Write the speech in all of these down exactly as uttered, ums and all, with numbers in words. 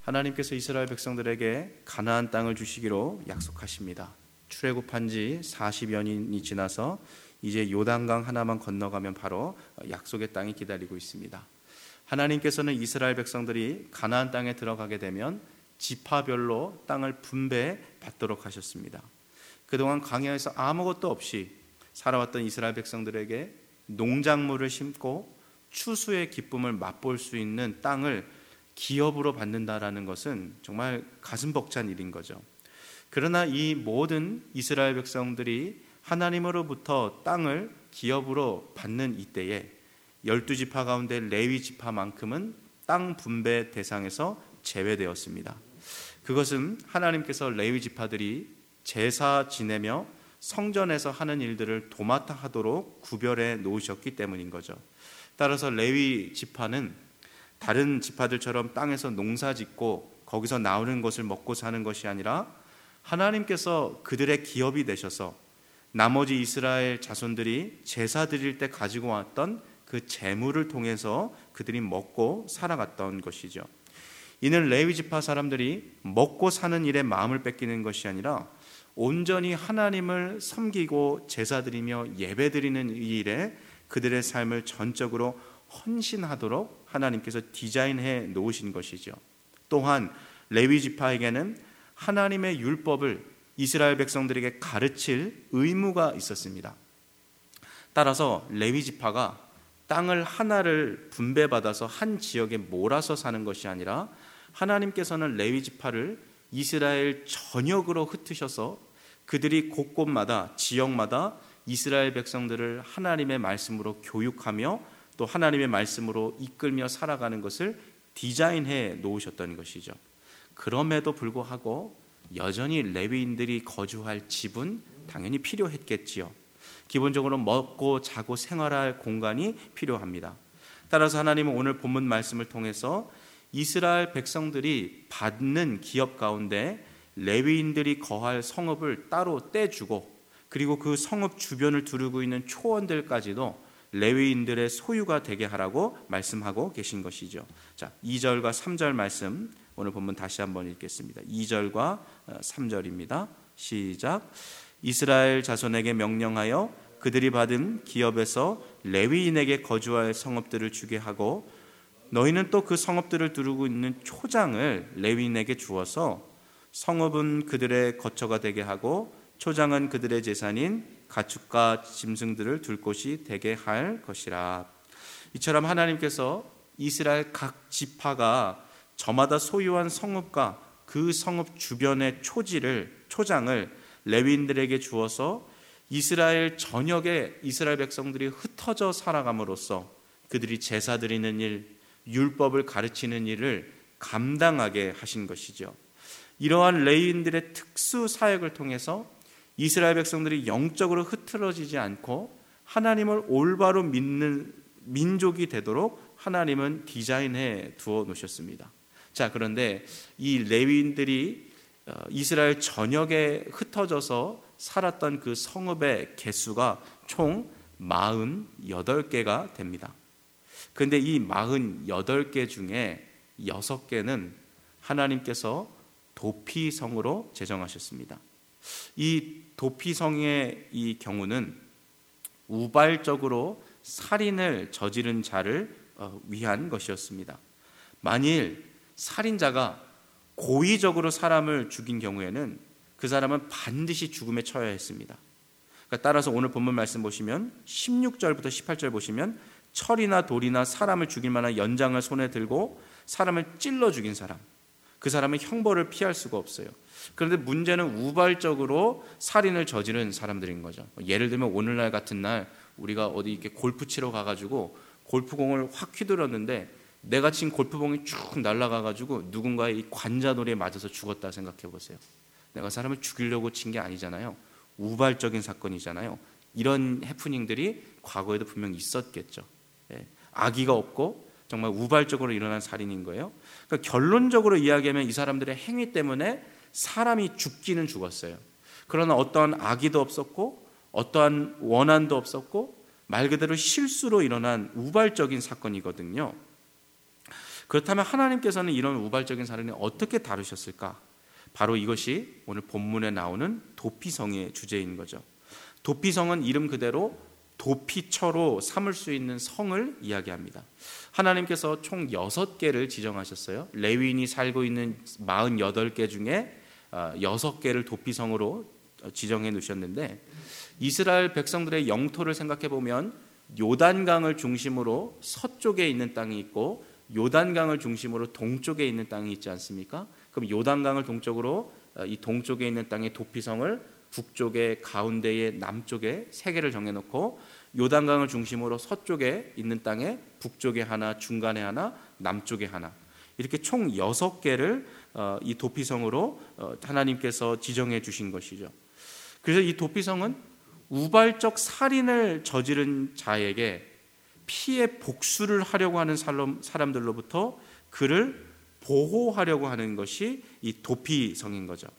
하나님께서 이스라엘 백성들에게 가나안 땅을 주시기로 약속하십니다. 출애굽한 지 사십여 년이 지나서 이제 요단강 하나만 건너가면 바로 약속의 땅이 기다리고 있습니다. 하나님께서는 이스라엘 백성들이 가나안 땅에 들어가게 되면 지파별로 땅을 분배받도록 하셨습니다. 그동안 광야에서 아무것도 없이 살아왔던 이스라엘 백성들에게 농작물을 심고 추수의 기쁨을 맛볼 수 있는 땅을 기업으로 받는다라는 것은 정말 가슴 벅찬 일인 거죠. 그러나 이 모든 이스라엘 백성들이 하나님으로부터 땅을 기업으로 받는 이때에 열두 지파 가운데 레위 지파만큼은 땅 분배 대상에서 제외되었습니다. 그것은 하나님께서 레위 지파들이 제사 지내며 성전에서 하는 일들을 도맡아 하도록 구별해 놓으셨기 때문인 거죠. 따라서 레위 지파는 다른 지파들처럼 땅에서 농사 짓고 거기서 나오는 것을 먹고 사는 것이 아니라 하나님께서 그들의 기업이 되셔서 나머지 이스라엘 자손들이 제사 드릴 때 가지고 왔던 그 재물을 통해서 그들이 먹고 살아갔던 것이죠. 이는 레위 지파 사람들이 먹고 사는 일에 마음을 뺏기는 것이 아니라 온전히 하나님을 섬기고 제사 드리며 예배 드리는 이 일에 그들의 삶을 전적으로 헌신하도록 하나님께서 디자인해 놓으신 것이죠. 또한 레위 지파에게는 하나님의 율법을 이스라엘 백성들에게 가르칠 의무가 있었습니다. 따라서 레위 지파가 땅을 하나를 분배받아서 한 지역에 몰아서 사는 것이 아니라 하나님께서는 레위 지파를 이스라엘 전역으로 흩으셔서 그들이 곳곳마다 지역마다 이스라엘 백성들을 하나님의 말씀으로 교육하며 또 하나님의 말씀으로 이끌며 살아가는 것을 디자인해 놓으셨던 것이죠. 그럼에도 불구하고 여전히 레위인들이 거주할 집은 당연히 필요했겠지요. 기본적으로 먹고 자고 생활할 공간이 필요합니다. 따라서 하나님은 오늘 본문 말씀을 통해서 이스라엘 백성들이 받는 기업 가운데 레위인들이 거할 성읍을 따로 떼주고 그리고 그 성읍 주변을 두르고 있는 초원들까지도 레위인들의 소유가 되게 하라고 말씀하고 계신 것이죠. 자, 이 절과 삼 절 말씀 오늘 본문 다시 한번 읽겠습니다. 이 절과 삼 절입니다. 시작. 이스라엘 자손에게 명령하여 그들이 받은 기업에서 레위인에게 거주할 성읍들을 주게 하고 너희는 또 그 성읍들을 두르고 있는 초장을 레위인에게 주어서 성읍은 그들의 거처가 되게 하고 초장은 그들의 재산인 가축과 짐승들을 둘 곳이 되게 할 것이라. 이처럼 하나님께서 이스라엘 각 지파가 저마다 소유한 성읍과 그 성읍 주변의 초지를 초장을 레위인들에게 주어서 이스라엘 전역에 이스라엘 백성들이 흩어져 살아감으로써 그들이 제사 드리는 일, 율법을 가르치는 일을 감당하게 하신 것이죠. 이러한 레위인들의 특수 사역을 통해서 이스라엘 백성들이 영적으로 흐트러지지 않고 하나님을 올바로 믿는 민족이 되도록 하나님은 디자인해 두어 놓으셨습니다. 자, 그런데 이 레위인들이 이스라엘 전역에 흩어져서 살았던 그 성읍의 개수가 총 사십팔 개가 됩니다. 그런데 이 사십팔 개 중에 여섯 개는 하나님께서 도피성으로 제정하셨습니다. 이 도피성의 이 경우는 우발적으로 살인을 저지른 자를 위한 것이었습니다. 만일 살인자가 고의적으로 사람을 죽인 경우에는 그 사람은 반드시 죽음에 처해야 했습니다. 그러니까 따라서 오늘 본문 말씀 보시면 십육 절부터 십팔 절 보시면 철이나 돌이나 사람을 죽일 만한 연장을 손에 들고 사람을 찔러 죽인 사람, 그 사람은 형벌을 피할 수가 없어요. 그런데 문제는 우발적으로 살인을 저지른 사람들인 거죠. 예를 들면 오늘날 같은 날 우리가 어디 이렇게 골프 치러 가가지고 골프공을 확 휘둘렀는데 내가 친 골프공이 쭉 날아가가지고 누군가의 이 관자놀이에 맞아서 죽었다 생각해 보세요. 내가 사람을 죽이려고 친 게 아니잖아요. 우발적인 사건이잖아요. 이런 해프닝들이 과거에도 분명히 있었겠죠. 예. 악의가 없고 정말 우발적으로 일어난 살인인 거예요. 그러니까 결론적으로 이야기하면 이 사람들의 행위 때문에 사람이 죽기는 죽었어요. 그러나 어떠한 악의도 없었고 어떠한 원한도 없었고 말 그대로 실수로 일어난 우발적인 사건이거든요. 그렇다면 하나님께서는 이런 우발적인 살인을 어떻게 다루셨을까? 바로 이것이 오늘 본문에 나오는 도피성의 주제인 거죠. 도피성은 이름 그대로 도피처로 삼을 수 있는 성을 이야기합니다. 하나님께서 총 여섯 개를 지정하셨어요. 레위인이 살고 있는 사십팔 개 중에 여섯 개를 도피성으로 지정해 놓으셨는데, 이스라엘 백성들의 영토를 생각해 보면 요단강을 중심으로 서쪽에 있는 땅이 있고 요단강을 중심으로 동쪽에 있는 땅이 있지 않습니까? 그럼 요단강을 동쪽으로, 이 동쪽에 있는 땅의 도피성을 북쪽에, 가운데에, 남쪽에 세 개를 정해놓고 요단강을 중심으로 서쪽에 있는 땅에 북쪽에 하나, 중간에 하나, 남쪽에 하나, 이렇게 총 여섯 개를 이 도피성으로 하나님께서 지정해 주신 것이죠. 그래서 이 도피성은 우발적 살인을 저지른 자에게 피해 복수를 하려고 하는 사람들로부터 그를 보호하려고 하는 것이 이 도피성인 거죠.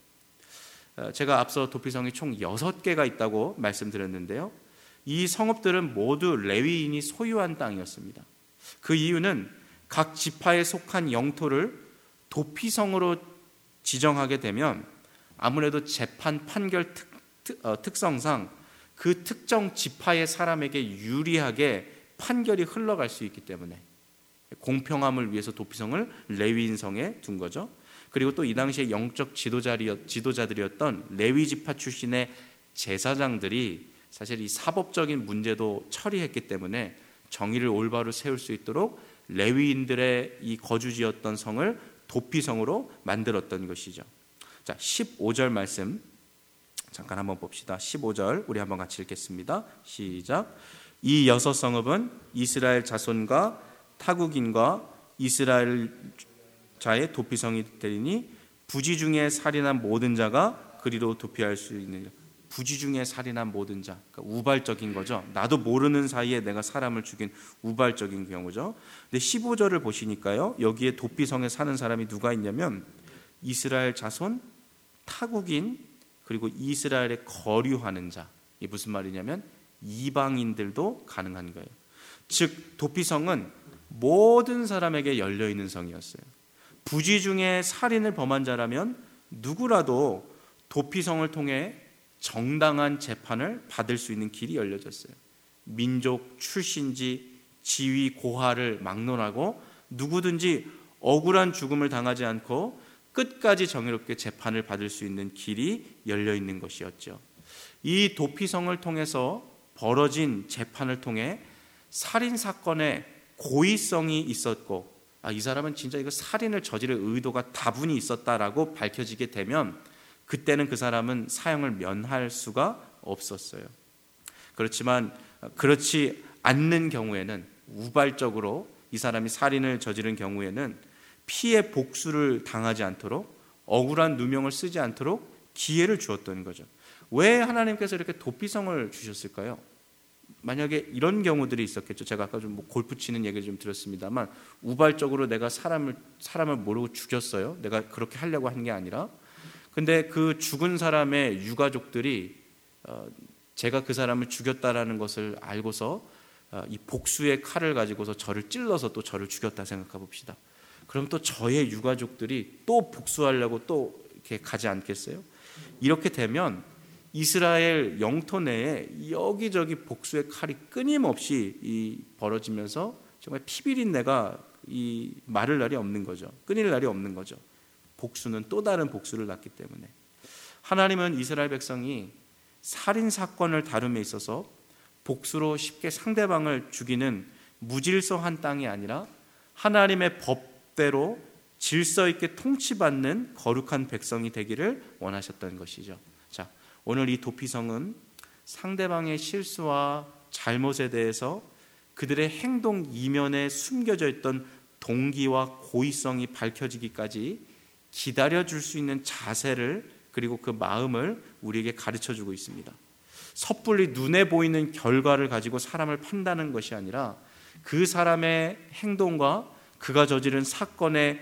제가 앞서 도피성이 총 여섯 개가 있다고 말씀드렸는데요, 이 성읍들은 모두 레위인이 소유한 땅이었습니다. 그 이유는 각 지파에 속한 영토를 도피성으로 지정하게 되면 아무래도 재판 판결 특, 특, 어, 특성상 그 특정 지파의 사람에게 유리하게 판결이 흘러갈 수 있기 때문에 공평함을 위해서 도피성을 레위인 성에 둔 거죠. 그리고 또 이 당시에 영적 지도자들이었던 레위 지파 출신의 제사장들이 사실 이 사법적인 문제도 처리했기 때문에 정의를 올바로 세울 수 있도록 레위인들의 이 거주지였던 성을 도피성으로 만들었던 것이죠. 자, 십오 절 말씀 잠깐 한번 봅시다. 십오 절 우리 한번 같이 읽겠습니다. 시작. 이 여섯 성읍은 이스라엘 자손과 타국인과 이스라엘 자의 도피성이 되리니 부지 중에 살인한 모든 자가 그리로 도피할 수 있느니라. 부지 중에 살인한 모든 자, 그러니까 우발적인 거죠. 나도 모르는 사이에 내가 사람을 죽인 우발적인 경우죠. 근데 십오 절을 보시니까요, 여기에 도피성에 사는 사람이 누가 있냐면 이스라엘 자손, 타국인, 그리고 이스라엘에 거류하는 자. 이게 무슨 말이냐면 이방인들도 가능한 거예요. 즉 도피성은 모든 사람에게 열려있는 성이었어요. 부지 중에 살인을 범한 자라면 누구라도 도피성을 통해 정당한 재판을 받을 수 있는 길이 열려졌어요. 민족, 출신지, 지위, 고하를 막론하고 누구든지 억울한 죽음을 당하지 않고 끝까지 정의롭게 재판을 받을 수 있는 길이 열려있는 것이었죠. 이 도피성을 통해서 벌어진 재판을 통해 살인사건에 고의성이 있었고, 아, 이 사람은 진짜 이거 살인을 저지를 의도가 다분히 있었다라고 밝혀지게 되면 그때는 그 사람은 사형을 면할 수가 없었어요. 그렇지만 그렇지 않는 경우에는, 우발적으로 이 사람이 살인을 저지른 경우에는 피해 복수를 당하지 않도록, 억울한 누명을 쓰지 않도록 기회를 주었던 거죠. 왜 하나님께서 이렇게 도피성을 주셨을까요? 만약에 이런 경우들이 있었겠죠. 제가 아까 좀 뭐 골프 치는 얘기를 좀 들었습니다만, 우발적으로 내가 사람을 사람을 모르고 죽였어요. 내가 그렇게 하려고 한 게 아니라. 근데 그 죽은 사람의 유가족들이 어, 제가 그 사람을 죽였다라는 것을 알고서 어, 이 복수의 칼을 가지고서 저를 찔러서 또 저를 죽였다 생각해 봅시다. 그럼 또 저의 유가족들이 또 복수하려고 또 이렇게 가지 않겠어요? 이렇게 되면 이스라엘 영토 내에 여기저기 복수의 칼이 끊임없이 이 벌어지면서 정말 피비린내가 이 마를 날이 없는 거죠. 끊일 날이 없는 거죠. 복수는 또 다른 복수를 낳기 때문에. 하나님은 이스라엘 백성이 살인 사건을 다룸에 있어서 복수로 쉽게 상대방을 죽이는 무질서한 땅이 아니라 하나님의 법대로 질서 있게 통치받는 거룩한 백성이 되기를 원하셨던 것이죠. 자, 오늘 이 도피성은 상대방의 실수와 잘못에 대해서 그들의 행동 이면에 숨겨져 있던 동기와 고의성이 밝혀지기까지 기다려줄 수 있는 자세를, 그리고 그 마음을 우리에게 가르쳐주고 있습니다. 섣불리 눈에 보이는 결과를 가지고 사람을 판단하는 것이 아니라 그 사람의 행동과 그가 저지른 사건의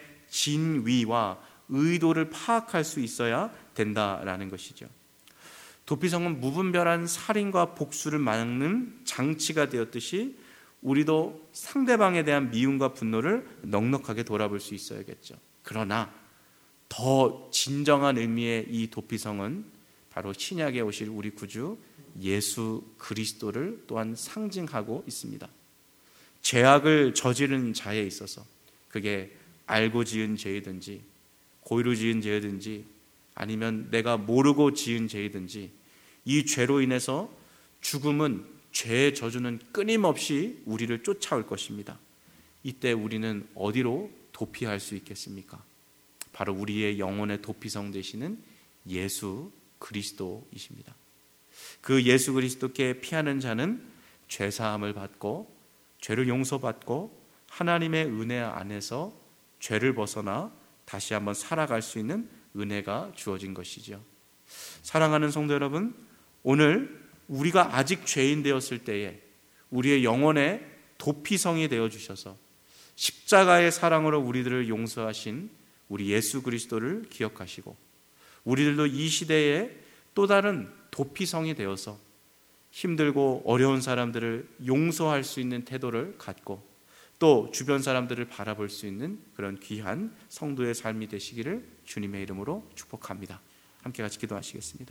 진위와 의도를 파악할 수 있어야 된다라는 것이죠. 도피성은 무분별한 살인과 복수를 막는 장치가 되었듯이 우리도 상대방에 대한 미움과 분노를 넉넉하게 돌아볼 수 있어야겠죠. 그러나 더 진정한 의미의 이 도피성은 바로 신약에 오실 우리 구주 예수 그리스도를 또한 상징하고 있습니다. 죄악을 저지른 자에 있어서 그게 알고 지은 죄이든지 고의로 지은 죄이든지 아니면 내가 모르고 지은 죄이든지 이 죄로 인해서 죽음은 죄의 저주는 끊임없이 우리를 쫓아올 것입니다. 이때 우리는 어디로 도피할 수 있겠습니까? 바로 우리의 영혼의 도피성 되시는 예수 그리스도이십니다. 그 예수 그리스도께 피하는 자는 죄사함을 받고 죄를 용서받고 하나님의 은혜 안에서 죄를 벗어나 다시 한번 살아갈 수 있는 은혜가 주어진 것이죠. 사랑하는 성도 여러분, 오늘 우리가 아직 죄인 되었을 때에 우리의 영혼의 도피성이 되어주셔서 십자가의 사랑으로 우리들을 용서하신 우리 예수 그리스도를 기억하시고 우리들도 이 시대에 또 다른 도피성이 되어서 힘들고 어려운 사람들을 용서할 수 있는 태도를 갖고 또 주변 사람들을 바라볼 수 있는 그런 귀한 성도의 삶이 되시기를 주님의 이름으로 축복합니다. 함께 같이 기도하시겠습니다.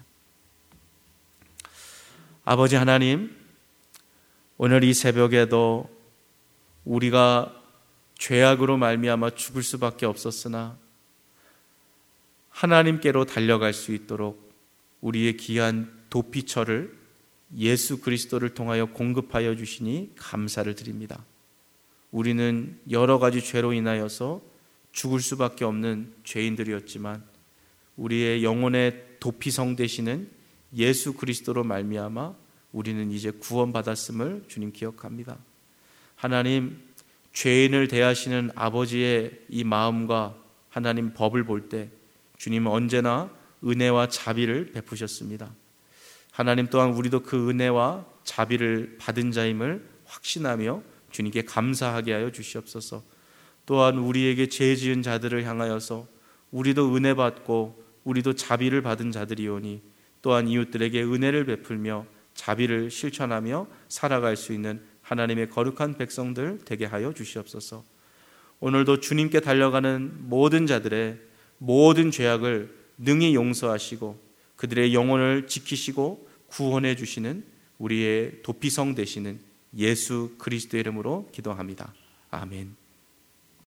아버지 하나님, 오늘 이 새벽에도 우리가 죄악으로 말미암아 죽을 수밖에 없었으나 하나님께로 달려갈 수 있도록 우리의 귀한 도피처를 예수 그리스도를 통하여 공급하여 주시니 감사를 드립니다. 우리는 여러 가지 죄로 인하여서 죽을 수밖에 없는 죄인들이었지만 우리의 영혼의 도피성 되시는 예수 그리스도로 말미암아 우리는 이제 구원받았음을 주님 기억합니다. 하나님, 죄인을 대하시는 아버지의 이 마음과 하나님 법을 볼 때 주님은 언제나 은혜와 자비를 베푸셨습니다. 하나님 또한 우리도 그 은혜와 자비를 받은 자임을 확신하며 주님께 감사하게 하여 주시옵소서. 또한 우리에게 죄 지은 자들을 향하여서 우리도 은혜 받고 우리도 자비를 받은 자들이오니 또한 이웃들에게 은혜를 베풀며 자비를 실천하며 살아갈 수 있는 하나님의 거룩한 백성들 되게 하여 주시옵소서. 오늘도 주님께 달려가는 모든 자들의 모든 죄악을 능히 용서하시고 그들의 영혼을 지키시고 구원해 주시는 우리의 도피성 되시는 예수 그리스도의 이름으로 기도합니다. 아멘.